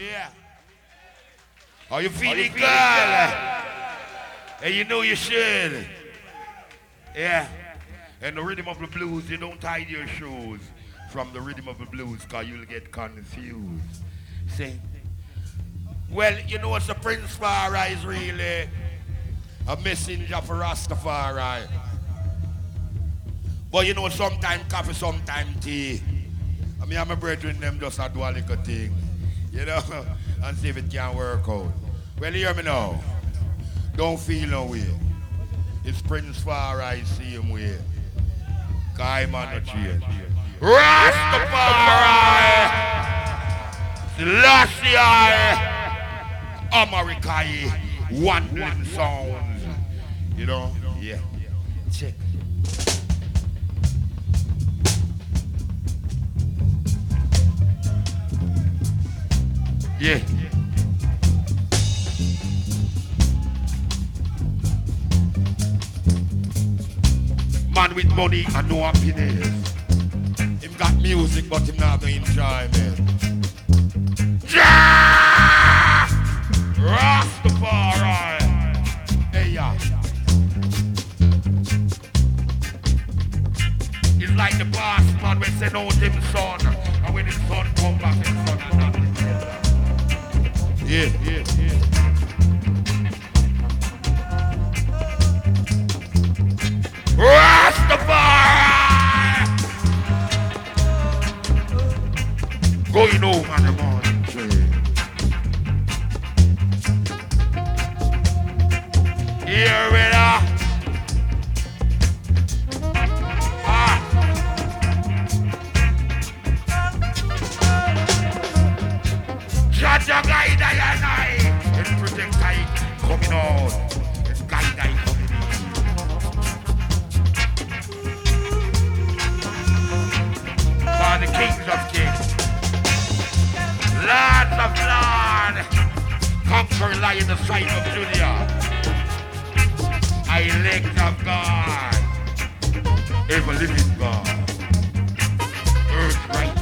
Yeah. Are you feeling good? And you know you should. Yeah. And the rhythm of the blues, you don't hide your shoes from the rhythm of the blues because you'll get confused. See? Well, you know what's the Prince Farah is really a messenger for Rastafari. But you know, sometimes coffee, sometimes tea. I mean, I'm a brethren, them just a do a little thing. You know, and see if it can work out. Well, hear me now. Don't feel no way. It's Prince Farah, same way. Cause I'm on the change. Rastafari! Selassie! America! Wandering sounds. You know? Yeah. Check. Yeah. Man with money and no happiness. Him got music but him not no enjoyment. Yeah! Rastafari! Hey yeah. It's like the boss man when send out him son. And when his son come back, his son and not together. Yeah. Rastafari! Going home on the morning train. Here we are. Jaja guide I and I. And protect I coming out. And guide I coming in. For the kings of kings. Lords of lords. Conquer lie in the sight of Julia. Elect of God. Ever living God. Earth right.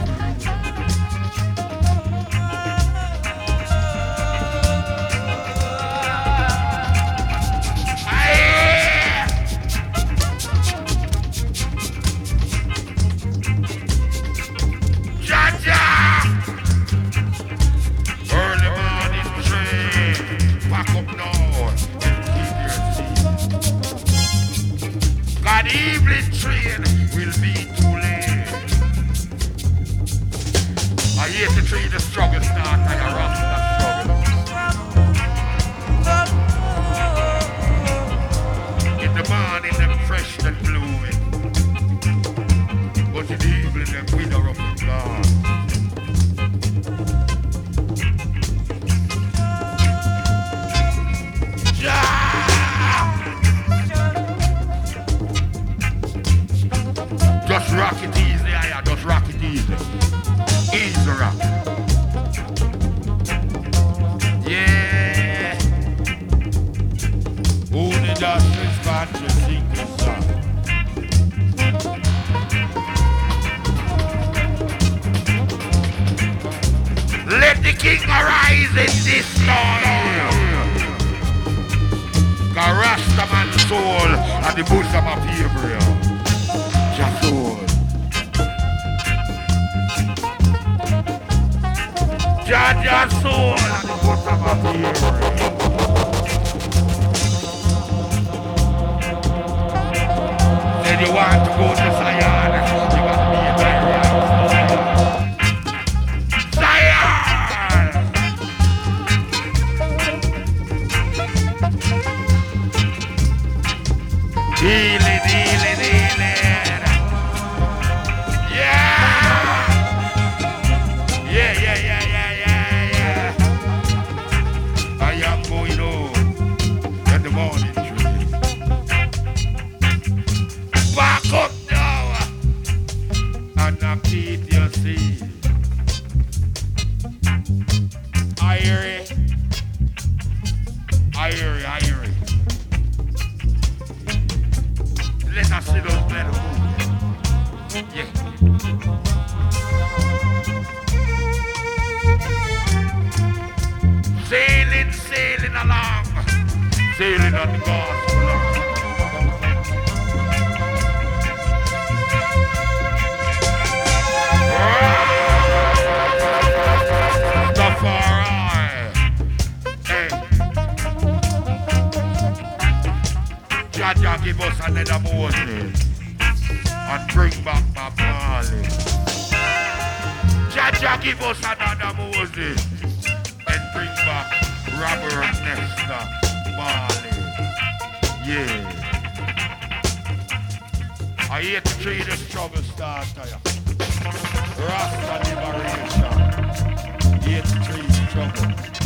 Evening train will be too late. I hate to treat the struggle start like a Rasta struggle. In the morning them fresh and glowing, but in the evening them wither up and gone. Just rock it easy, yeah, just rock it easy. Easy rock. Yeah. Only just respond to sing the song. Let the king arise in this soul. Rastaman soul and the bosom of Gabriel. Soul. Jaja soul and the bottom of the Then you want to go to Zion, you got to be a Zion! Healing, healing, healing. I am going home in the morning train. Back up now and now keep your seat. I hear it. Let us see those better move. Yeah. Sailing on the gospel. Jah give us another Moses and bring back my Marley. Jah give us another Moses and bring back Robert Nesta Marley. Yeah. I 83 the struggle starter. Rasta liberation. 83 struggle.